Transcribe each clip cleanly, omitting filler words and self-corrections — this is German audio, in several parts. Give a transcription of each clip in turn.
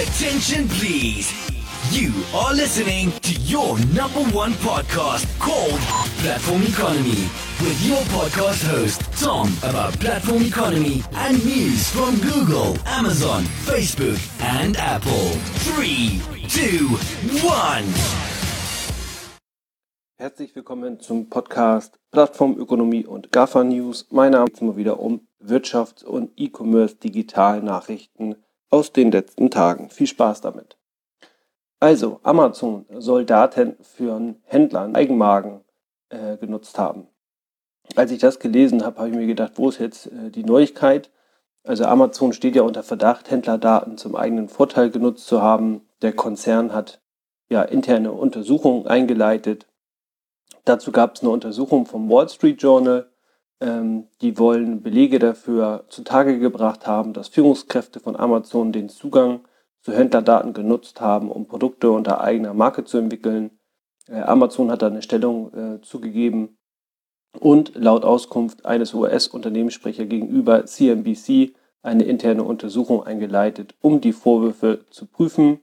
Attention please. You are listening to your number one podcast called Platform Economy with your podcast host Tom about platform economy and news from Google, Amazon, Facebook and Apple. 3, 2, 1. Herzlich willkommen zum Podcast Plattformökonomie und GAFA News. Mein Name ist mal wieder um Wirtschafts- und E-Commerce Digital-Nachrichten aus den letzten Tagen. Viel Spaß damit. Also, Amazon soll Daten für Händlern, Eigenmarken genutzt haben. Als ich das gelesen habe, habe ich mir gedacht, wo ist jetzt die Neuigkeit? Also Amazon steht ja unter Verdacht, Händlerdaten zum eigenen Vorteil genutzt zu haben. Der Konzern hat interne Untersuchungen eingeleitet. Dazu gab es eine Untersuchung vom Wall Street Journal. Die wollen Belege dafür zutage gebracht haben, dass Führungskräfte von Amazon den Zugang zu Händlerdaten genutzt haben, um Produkte unter eigener Marke zu entwickeln. Amazon hat da eine Stellung zugegeben und laut Auskunft eines US-Unternehmenssprechers gegenüber CNBC eine interne Untersuchung eingeleitet, um die Vorwürfe zu prüfen.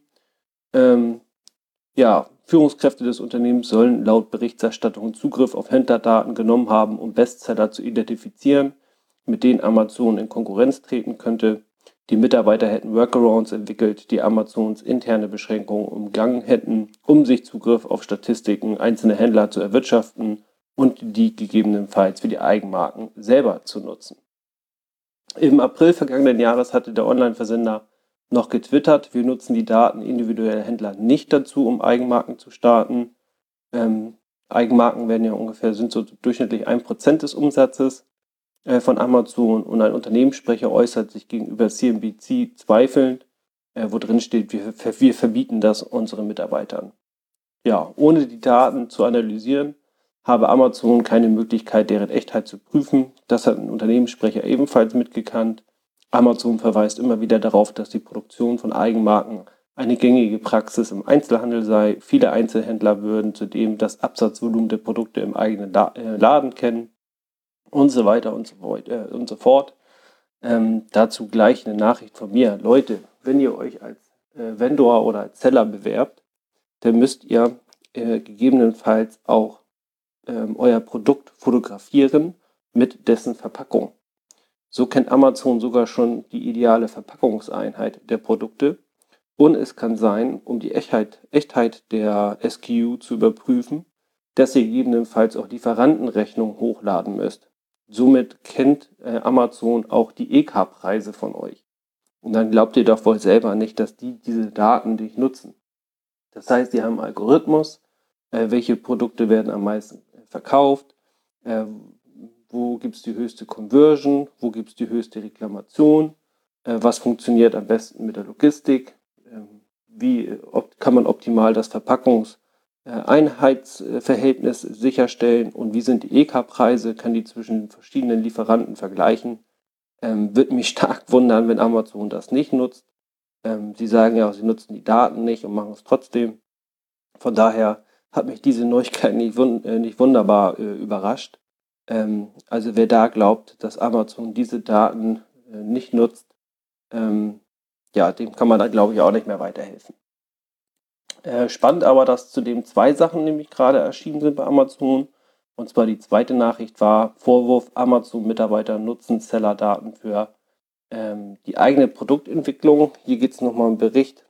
Führungskräfte des Unternehmens sollen laut Berichterstattung Zugriff auf Händlerdaten genommen haben, um Bestseller zu identifizieren, mit denen Amazon in Konkurrenz treten könnte. Die Mitarbeiter hätten Workarounds entwickelt, die Amazons interne Beschränkungen umgangen hätten, um sich Zugriff auf Statistiken einzelner Händler zu erwirtschaften und die gegebenenfalls für die Eigenmarken selber zu nutzen. Im April vergangenen Jahres hatte der Online-Versender noch getwittert, wir nutzen die Daten individueller Händler nicht dazu, um Eigenmarken zu starten. Eigenmarken sind so durchschnittlich 1% des Umsatzes von Amazon und ein Unternehmenssprecher äußert sich gegenüber CNBC zweifelnd, wo drin steht, wir verbieten das unseren Mitarbeitern. Ja, ohne die Daten zu analysieren, habe Amazon keine Möglichkeit, deren Echtheit zu prüfen. Das hat ein Unternehmenssprecher ebenfalls mitgekannt. Amazon verweist immer wieder darauf, dass die Produktion von Eigenmarken eine gängige Praxis im Einzelhandel sei. Viele Einzelhändler würden zudem das Absatzvolumen der Produkte im eigenen Laden kennen und so weiter und so fort. Dazu gleich eine Nachricht von mir. Leute, wenn ihr euch als Vendor oder als Seller bewerbt, dann müsst ihr gegebenenfalls auch euer Produkt fotografieren mit dessen Verpackung. So kennt Amazon sogar schon die ideale Verpackungseinheit der Produkte und es kann sein, um die Echtheit der SKU zu überprüfen, dass ihr gegebenenfalls auch Lieferantenrechnung hochladen müsst. Somit kennt Amazon auch die EK-Preise von euch. Und dann glaubt ihr doch wohl selber nicht, dass die diese Daten nicht nutzen. Das heißt, die haben einen Algorithmus, welche Produkte werden am meisten verkauft, wo gibt es die höchste Conversion, wo gibt es die höchste Reklamation, was funktioniert am besten mit der Logistik, wie kann man optimal das Verpackungseinheitsverhältnis sicherstellen und wie sind die EK-Preise, kann die zwischen verschiedenen Lieferanten vergleichen. Wird mich stark wundern, wenn Amazon das nicht nutzt. Sie sagen ja auch, sie nutzen die Daten nicht und machen es trotzdem. Von daher hat mich diese Neuigkeit nicht wunderbar überrascht. Also wer da glaubt, dass Amazon diese Daten nicht nutzt, dem kann man dann, glaube ich, auch nicht mehr weiterhelfen. Spannend aber, dass zudem 2 Sachen nämlich gerade erschienen sind bei Amazon. Und zwar die zweite Nachricht war, Vorwurf, Amazon-Mitarbeiter nutzen Sellerdaten für die eigene Produktentwicklung. Hier geht es nochmal um einen Bericht,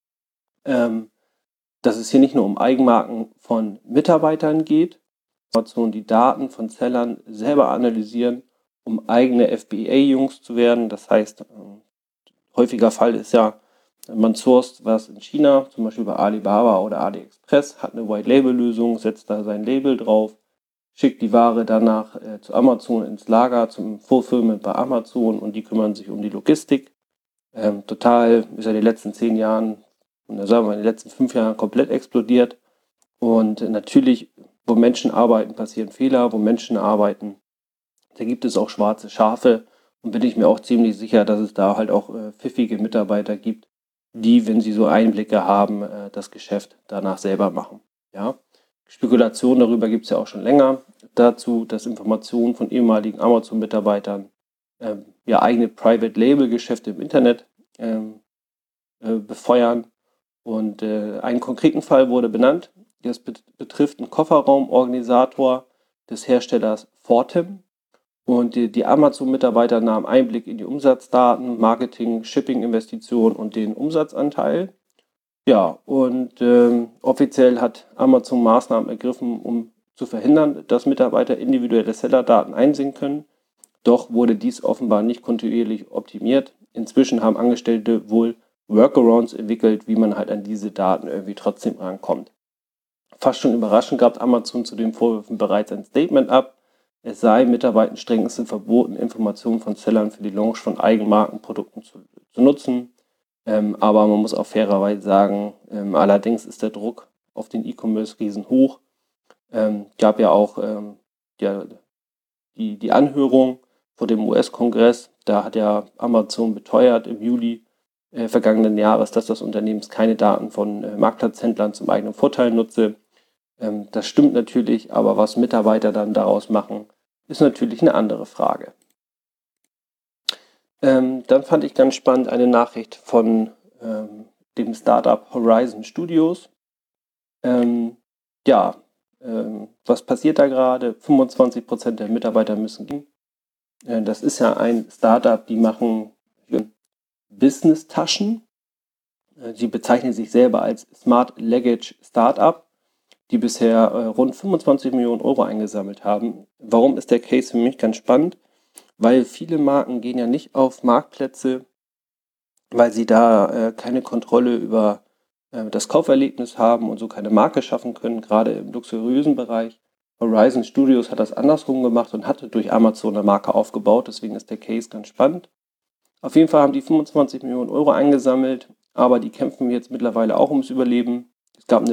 dass es hier nicht nur um Eigenmarken von Mitarbeitern geht, Amazon die Daten von Sellern selber analysieren, um eigene FBA-Jungs zu werden. Das heißt, häufiger Fall ist ja, man sourced was in China, zum Beispiel bei Alibaba oder AliExpress, hat eine White-Label-Lösung, setzt da sein Label drauf, schickt die Ware danach zu Amazon ins Lager, zum Fulfillment bei Amazon und die kümmern sich um die Logistik. Total ist ja in den letzten 10 Jahren, und sagen wir in den letzten 5 Jahren komplett explodiert. Und natürlich, wo Menschen arbeiten, passieren Fehler, wo Menschen arbeiten, da gibt es auch schwarze Schafe und bin ich mir auch ziemlich sicher, dass es da halt auch pfiffige Mitarbeiter gibt, die, wenn sie so Einblicke haben, das Geschäft danach selber machen. Ja? Spekulationen darüber gibt es ja auch schon länger. Dazu, dass Informationen von ehemaligen Amazon-Mitarbeitern eigene Private-Label-Geschäfte im Internet befeuern. Und einen konkreten Fall wurde benannt. Das betrifft einen Kofferraumorganisator des Herstellers Fortem. Und die Amazon-Mitarbeiter nahmen Einblick in die Umsatzdaten, Marketing, Shipping-Investitionen und den Umsatzanteil. Ja, und offiziell hat Amazon Maßnahmen ergriffen, um zu verhindern, dass Mitarbeiter individuelle Sellerdaten einsehen können. Doch wurde dies offenbar nicht kontinuierlich optimiert. Inzwischen haben Angestellte wohl Workarounds entwickelt, wie man halt an diese Daten irgendwie trotzdem rankommt. Fast schon überraschend gab Amazon zu den Vorwürfen bereits ein Statement ab. Es sei Mitarbeitern strengstens verboten, Informationen von Sellern für die Launch von Eigenmarkenprodukten zu nutzen. Aber man muss auch fairerweise sagen, allerdings ist der Druck auf den E-Commerce-Riesen hoch. Gab ja auch die Anhörung vor dem US-Kongress. Da hat ja Amazon beteuert im Juli vergangenen Jahres, dass das Unternehmen keine Daten von Marktplatzhändlern zum eigenen Vorteil nutze. Das stimmt natürlich, aber was Mitarbeiter dann daraus machen, ist natürlich eine andere Frage. Dann fand ich ganz spannend eine Nachricht von dem Startup Horizon Studios. Was passiert da gerade? 25% der Mitarbeiter müssen gehen. Das ist ja ein Startup, die machen Business-Taschen. Sie bezeichnen sich selber als Smart Luggage Startup, die bisher rund 25 Millionen Euro eingesammelt haben. Warum ist der Case für mich ganz spannend? Weil viele Marken gehen ja nicht auf Marktplätze, weil sie da keine Kontrolle über das Kauferlebnis haben und so keine Marke schaffen können, gerade im luxuriösen Bereich. Horizon Studios hat das andersrum gemacht und hatte durch Amazon eine Marke aufgebaut, deswegen ist der Case ganz spannend. Auf jeden Fall haben die 25 Millionen Euro eingesammelt, aber die kämpfen jetzt mittlerweile auch ums Überleben. Es gab eine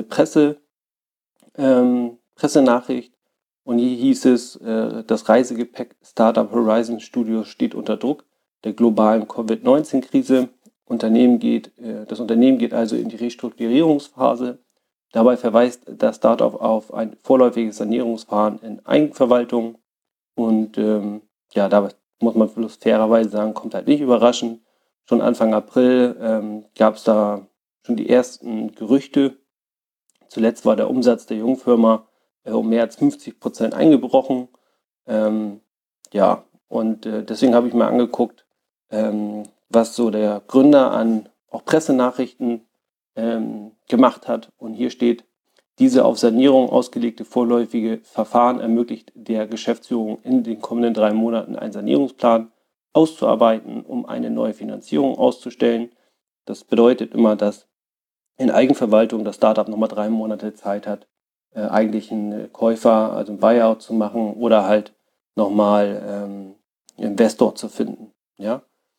Pressenachricht und hier hieß es, das Reisegepäck-Startup Horizon Studios steht unter Druck der globalen Covid-19-Krise. Das Unternehmen geht also in die Restrukturierungsphase. Dabei verweist das Startup auf ein vorläufiges Sanierungsverfahren in Eigenverwaltung. Und da muss man bloß fairerweise sagen, kommt halt nicht überraschend. Schon Anfang April gab es da schon die ersten Gerüchte. Zuletzt war der Umsatz der Jungfirma um mehr als 50% eingebrochen. Deswegen habe ich mir angeguckt, was so der Gründer an auch Pressenachrichten gemacht hat. Und hier steht, diese auf Sanierung ausgelegte vorläufige Verfahren ermöglicht der Geschäftsführung in den kommenden 3 Monaten einen Sanierungsplan auszuarbeiten, um eine neue Finanzierung auszustellen. Das bedeutet immer, dass in Eigenverwaltung das Startup nochmal 3 Monate Zeit hat, eigentlich einen Käufer, also einen Buyout zu machen oder halt nochmal einen Investor zu finden. Ja?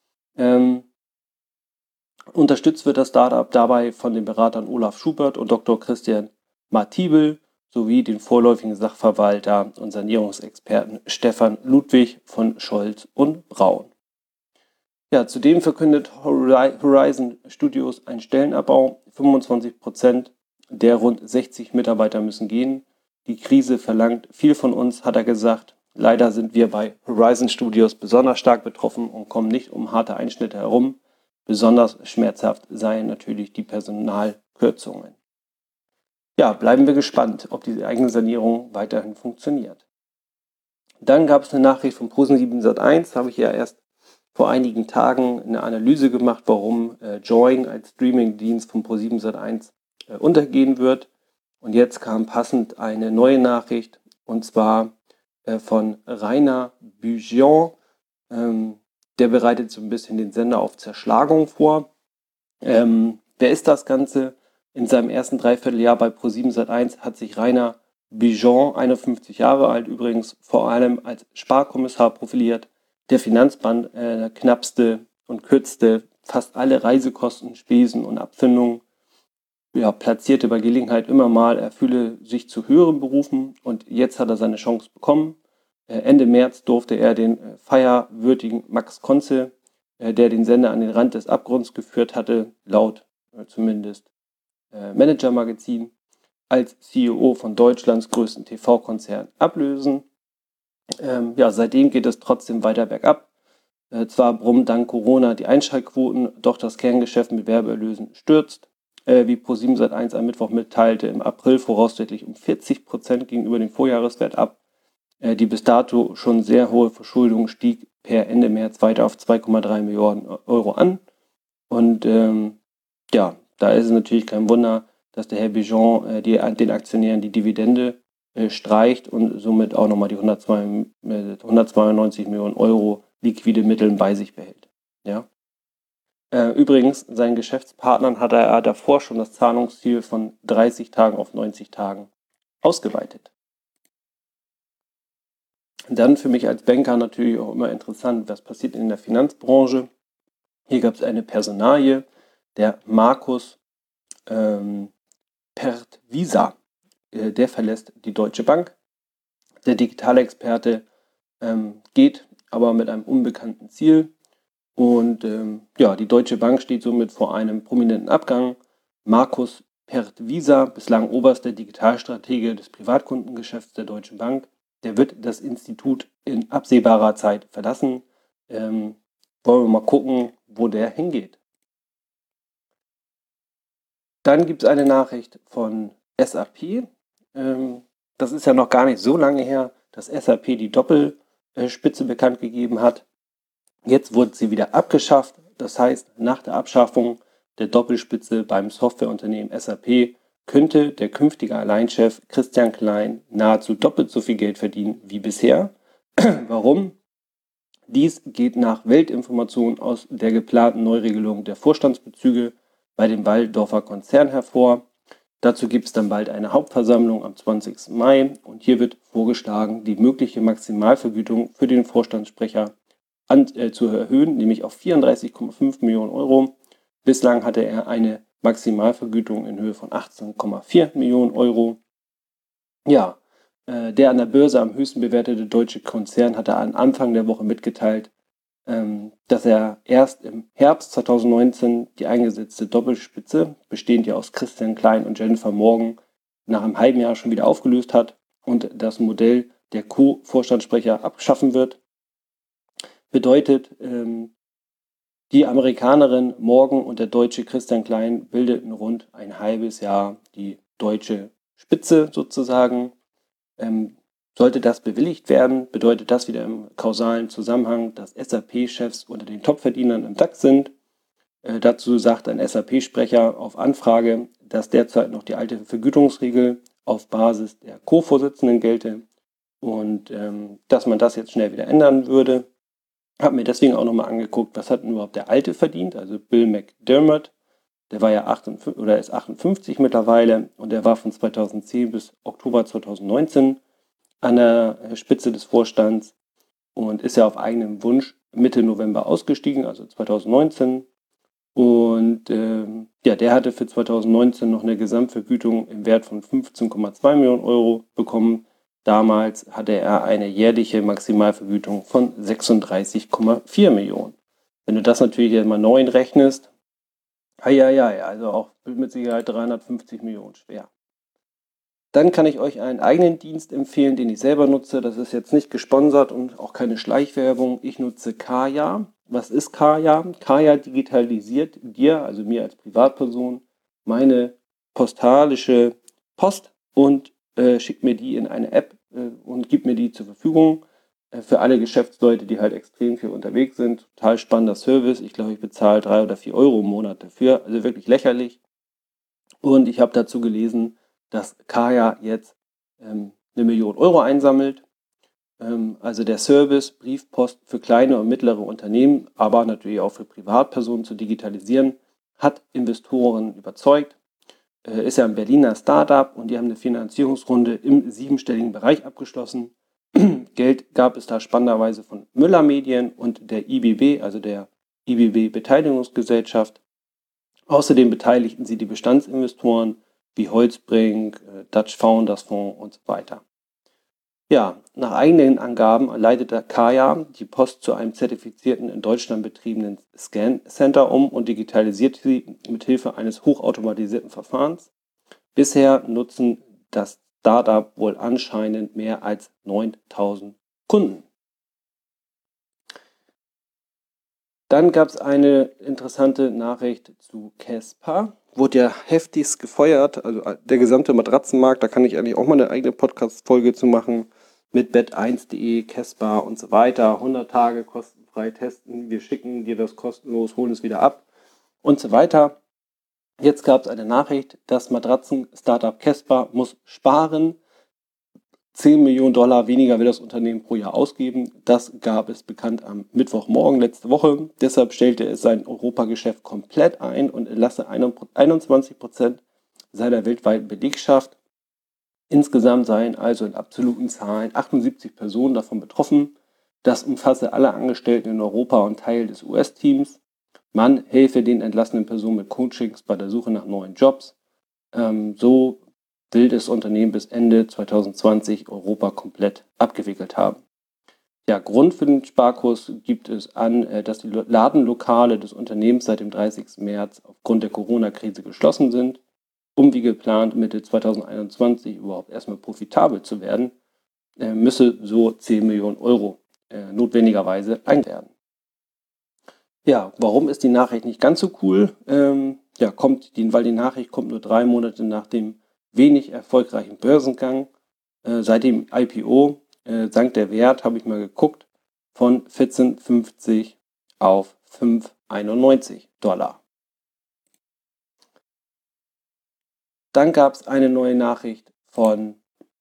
Unterstützt wird das Startup dabei von den Beratern Olaf Schubert und Dr. Christian Martibel sowie den vorläufigen Sachverwalter und Sanierungsexperten Stefan Ludwig von Scholz und Braun. Ja, zudem verkündet Horizon Studios einen Stellenabbau. 25% der rund 60 Mitarbeiter müssen gehen. Die Krise verlangt viel von uns, hat er gesagt. Leider sind wir bei Horizon Studios besonders stark betroffen und kommen nicht um harte Einschnitte herum. Besonders schmerzhaft seien natürlich die Personalkürzungen. Ja, bleiben wir gespannt, ob diese eigene Sanierung weiterhin funktioniert. Dann gab es eine Nachricht von ProSieben Sat.1, habe ich ja erst vor einigen Tagen eine Analyse gemacht, warum Joyn als Streaming-Dienst von ProSieben Sat.1 untergehen wird. Und jetzt kam passend eine neue Nachricht, und zwar von Rainer Bugion. Der bereitet so ein bisschen den Sender auf Zerschlagung vor. Wer ist das Ganze? In seinem ersten Dreivierteljahr bei ProSieben Sat.1 hat sich Rainer Bugion, 51 Jahre alt übrigens, vor allem als Sparkommissar profiliert. Der Finanzmann knappste und kürzte fast alle Reisekosten, Spesen und Abfindungen. Ja, platzierte bei Gelegenheit immer mal, er fühle sich zu höheren Berufen und jetzt hat er seine Chance bekommen. Ende März durfte er den feierwürdigen Max Konze, der den Sender an den Rand des Abgrunds geführt hatte, laut zumindest Manager-Magazin, als CEO von Deutschlands größten TV-Konzern ablösen. Seitdem geht es trotzdem weiter bergab. Zwar brummen dank Corona die Einschaltquoten, doch das Kerngeschäft mit Werbeerlösen stürzt. Wie ProSieben Sat.1 am Mittwoch mitteilte, im April voraussichtlich um 40% gegenüber dem Vorjahreswert ab. Die bis dato schon sehr hohe Verschuldung stieg per Ende März weiter auf 2,3 Milliarden Euro an. Und da ist es natürlich kein Wunder, dass der Herr Bijan den Aktionären die Dividende streicht und somit auch nochmal die 192 Millionen Euro liquide Mittel bei sich behält. Ja. Übrigens, seinen Geschäftspartnern hat er davor schon das Zahlungsziel von 30 Tagen auf 90 Tagen ausgeweitet. Dann für mich als Banker natürlich auch immer interessant, was passiert in der Finanzbranche. Hier gab es eine Personalie, der Markus Pertwisa, der verlässt die Deutsche Bank. Der Digitalexperte geht aber mit einem unbekannten Ziel. Und die Deutsche Bank steht somit vor einem prominenten Abgang. Markus Pertwisa, bislang oberster Digitalstratege des Privatkundengeschäfts der Deutschen Bank, der wird das Institut in absehbarer Zeit verlassen. Wollen wir mal gucken, wo der hingeht. Dann gibt es eine Nachricht von SAP. Das ist ja noch gar nicht so lange her, dass SAP die Doppelspitze bekannt gegeben hat. Jetzt wurde sie wieder abgeschafft. Das heißt, nach der Abschaffung der Doppelspitze beim Softwareunternehmen SAP könnte der künftige Alleinchef Christian Klein nahezu doppelt so viel Geld verdienen wie bisher. Warum? Dies geht nach Weltinformationen aus der geplanten Neuregelung der Vorstandsbezüge bei dem Walldorfer Konzern hervor. Dazu gibt es dann bald eine Hauptversammlung am 20. Mai und hier wird vorgeschlagen, die mögliche Maximalvergütung für den Vorstandssprecher zu erhöhen, nämlich auf 34,5 Millionen Euro. Bislang hatte er eine Maximalvergütung in Höhe von 18,4 Millionen Euro. Ja, der an der Börse am höchsten bewertete deutsche Konzern hatte am Anfang der Woche mitgeteilt, dass er erst im Herbst 2019 die eingesetzte Doppelspitze, bestehend ja aus Christian Klein und Jennifer Morgan, nach einem halben Jahr schon wieder aufgelöst hat und das Modell der Co-Vorstandssprecher abschaffen wird. Bedeutet, die Amerikanerin Morgan und der deutsche Christian Klein bildeten rund ein halbes Jahr die deutsche Spitze sozusagen. Sollte das bewilligt werden, bedeutet das wieder im kausalen Zusammenhang, dass SAP-Chefs unter den Topverdienern im DAX sind. Dazu sagt ein SAP-Sprecher auf Anfrage, dass derzeit noch die alte Vergütungsregel auf Basis der Co-Vorsitzenden gelte und dass man das jetzt schnell wieder ändern würde. Habe mir deswegen auch nochmal angeguckt, was hat denn überhaupt der Alte verdient, also Bill McDermott. Der war ja 58, oder ist 58 mittlerweile und der war von 2010 bis Oktober 2019 an der Spitze des Vorstands und ist ja auf eigenen Wunsch Mitte November ausgestiegen, also 2019. Und der hatte für 2019 noch eine Gesamtvergütung im Wert von 15,2 Millionen Euro bekommen. Damals hatte er eine jährliche Maximalvergütung von 36,4 Millionen. Wenn du das natürlich mal neu rechnest, also auch mit Sicherheit 350 Millionen schwer. Dann kann ich euch einen eigenen Dienst empfehlen, den ich selber nutze. Das ist jetzt nicht gesponsert und auch keine Schleichwerbung. Ich nutze Kaya. Was ist Kaya? Kaya digitalisiert dir, also mir als Privatperson, meine postalische Post und schickt mir die in eine App und gibt mir die zur Verfügung. Für alle Geschäftsleute, die halt extrem viel unterwegs sind. Total spannender Service. Ich glaube, ich bezahle 3 oder 4 Euro im Monat dafür. Also wirklich lächerlich. Und ich habe dazu gelesen, dass Kaya jetzt 1 Million Euro einsammelt. Also der Service, Briefpost für kleine und mittlere Unternehmen, aber natürlich auch für Privatpersonen zu digitalisieren, hat Investoren überzeugt. Ist ja ein Berliner Startup und die haben eine Finanzierungsrunde im 7-stelligen Bereich abgeschlossen. Geld gab es da spannenderweise von Müller Medien und der IBB, also der IBB Beteiligungsgesellschaft. Außerdem beteiligten sie die Bestandsinvestoren wie Holzbrink, Dutch Founders Fonds und so weiter. Ja, nach eigenen Angaben leitete Kaya die Post zu einem zertifizierten, in Deutschland betriebenen Scan-Center um und digitalisiert sie mit Hilfe eines hochautomatisierten Verfahrens. Bisher nutzen das Startup wohl anscheinend mehr als 9000 Kunden. Dann gab es eine interessante Nachricht zu Casper. Wurde ja heftigst gefeuert, also der gesamte Matratzenmarkt, da kann ich eigentlich auch mal eine eigene Podcast-Folge zu machen, mit bet1.de, Casper und so weiter. 100 Tage kostenfrei testen, wir schicken dir das kostenlos, holen es wieder ab und so weiter. Jetzt gab es eine Nachricht, das Matratzen-Startup Casper muss sparen. 10 Millionen Dollar weniger will das Unternehmen pro Jahr ausgeben. Das gab es bekannt am Mittwochmorgen letzte Woche. Deshalb stellte es sein Europageschäft komplett ein und entlasse 21% seiner weltweiten Belegschaft. Insgesamt seien also in absoluten Zahlen 78 Personen davon betroffen. Das umfasse alle Angestellten in Europa und Teil des US-Teams. Man helfe den entlassenen Personen mit Coachings bei der Suche nach neuen Jobs. So will das Unternehmen bis Ende 2020 Europa komplett abgewickelt haben. Ja, Grund für den Sparkurs gibt es an, dass die Ladenlokale des Unternehmens seit dem 30. März aufgrund der Corona-Krise geschlossen sind, um wie geplant Mitte 2021 überhaupt erstmal profitabel zu werden, müsse so 10 Millionen Euro notwendigerweise werden. Ja, warum ist die Nachricht nicht ganz so cool? Weil die Nachricht kommt nur 3 Monate nach dem wenig erfolgreichen Börsengang. Seit dem IPO sank der Wert, habe ich mal geguckt, von 14,50 auf 5,91 Dollar. Dann gab es eine neue Nachricht von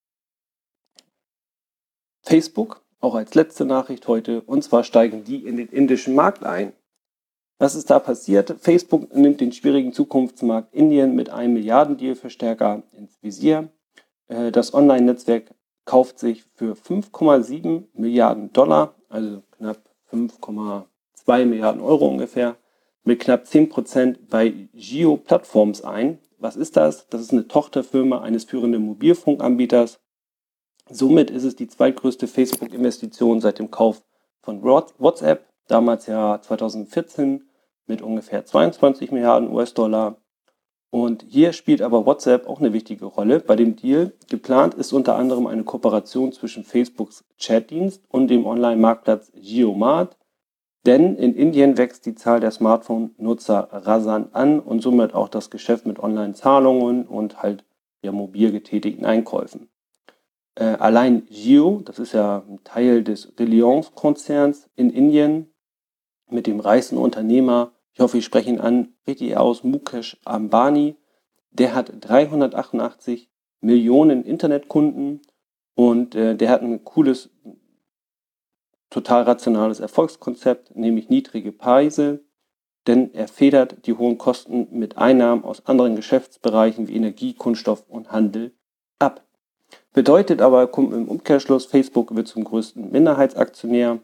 Facebook, auch als letzte Nachricht heute, und zwar steigen die in den indischen Markt ein. Was ist da passiert? Facebook nimmt den schwierigen Zukunftsmarkt Indien mit einem Milliarden-Deal-Verstärker ins Visier. Das Online-Netzwerk kauft sich für 5,7 Milliarden Dollar, also knapp 5,2 Milliarden Euro ungefähr, mit knapp 10% bei Jio Platforms ein. Was ist das? Das ist eine Tochterfirma eines führenden Mobilfunkanbieters. Somit ist es die zweitgrößte Facebook-Investition seit dem Kauf von WhatsApp, damals ja 2014 mit ungefähr 22 Milliarden US-Dollar. Und hier spielt aber WhatsApp auch eine wichtige Rolle bei dem Deal. Geplant ist unter anderem eine Kooperation zwischen Facebooks Chatdienst und dem Online-Marktplatz JioMart. Denn in Indien wächst die Zahl der Smartphone-Nutzer rasant an und somit auch das Geschäft mit Online-Zahlungen und halt ja mobil getätigten Einkäufen. Allein Jio, das ist ja ein Teil des Reliance-Konzerns in Indien, mit dem reichsten Unternehmer, ich hoffe, ich spreche ihn an, richtig aus, Mukesh Ambani, der hat 388 Millionen Internetkunden und der hat ein cooles, total rationales Erfolgskonzept, nämlich niedrige Preise, denn er federt die hohen Kosten mit Einnahmen aus anderen Geschäftsbereichen wie Energie, Kunststoff und Handel ab. Bedeutet aber, kommt im Umkehrschluss, Facebook wird zum größten Minderheitsaktionär,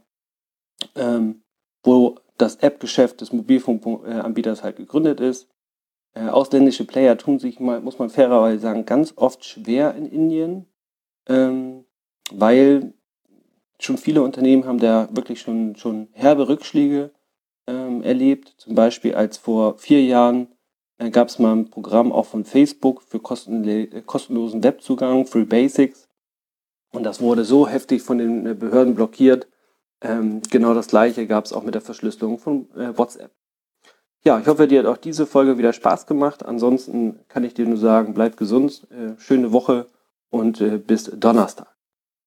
wo das App-Geschäft des Mobilfunkanbieters halt gegründet ist. Ausländische Player tun sich mal, muss man fairerweise sagen, ganz oft schwer in Indien, weil schon viele Unternehmen haben da wirklich schon herbe Rückschläge erlebt. Zum Beispiel als vor 4 Jahren gab es mal ein Programm auch von Facebook für kostenlosen Webzugang, Free Basics. Und das wurde so heftig von den Behörden blockiert. Genau das gleiche gab es auch mit der Verschlüsselung von WhatsApp. Ja, ich hoffe, dir hat auch diese Folge wieder Spaß gemacht. Ansonsten kann ich dir nur sagen, bleib gesund, schöne Woche und bis Donnerstag.